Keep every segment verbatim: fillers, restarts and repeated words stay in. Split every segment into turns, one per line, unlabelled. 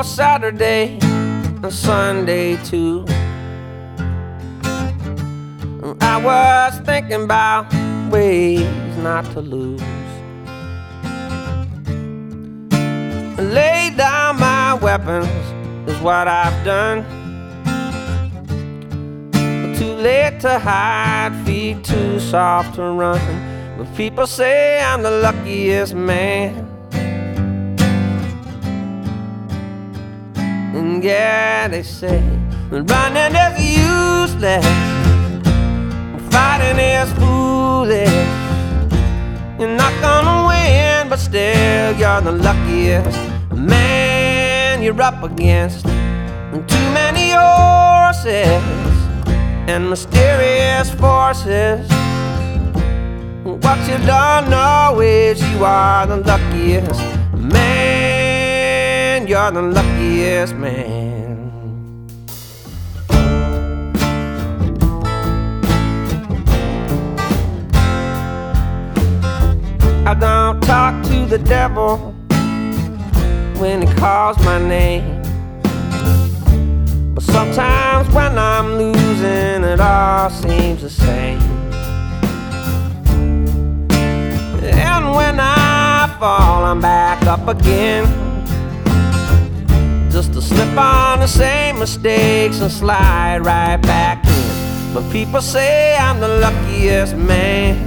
Saturday and Sunday too. I was thinking about ways not to lose. Lay down my weapons is what I've done. Too late to hide, feet too soft to run. But people say I'm the luckiest man. And yeah, they say running is useless, fighting is foolish. You're not gonna win, but still you're the luckiest man you're up against. Too many horses and mysterious forces. What you don't know is you are the luckiest man. You're the luckiest man. I don't talk to the devil when he calls my name, but sometimes when I'm losing, it all seems the same. And when I fall, I'm back up again, just to slip on the same mistakes and slide right back in. But people say I'm the luckiest man.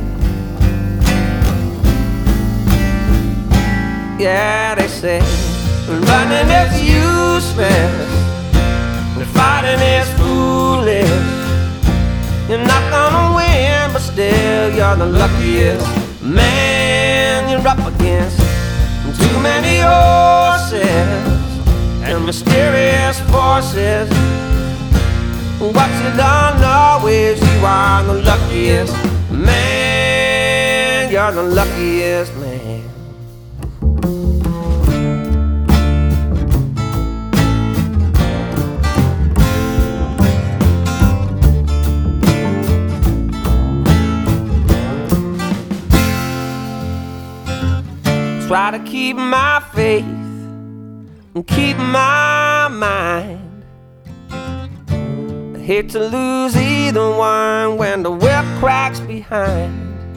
Yeah, they say running is useless, fighting is foolish. You're not gonna win, but still you're the luckiest man you're up against. Too many horses and mysterious forces. What you don't know is you are the luckiest man. You're the luckiest man. Try to keep my faith and keep my mind. I hate to lose either one when the whip cracks behind.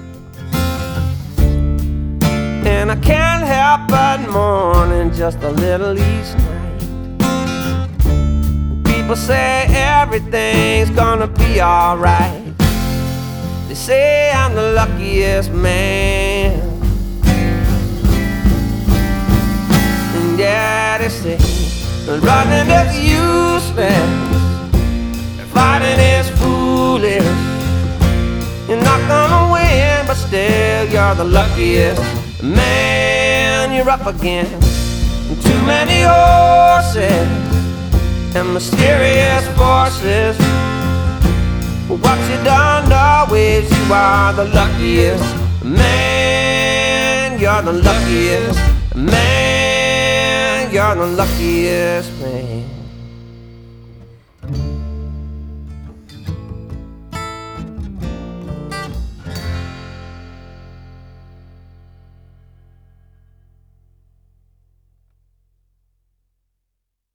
And I can't help but mourn just a little each night. People say everything's gonna be alright. They say I'm the luckiest man. Yeah, they say running is useless, fighting is foolish. You're not gonna win, but still you're the luckiest man you're up against. Too many horses and mysterious forces. What you don't know is you are the luckiest man. You're the luckiest man. You're the luckiest man.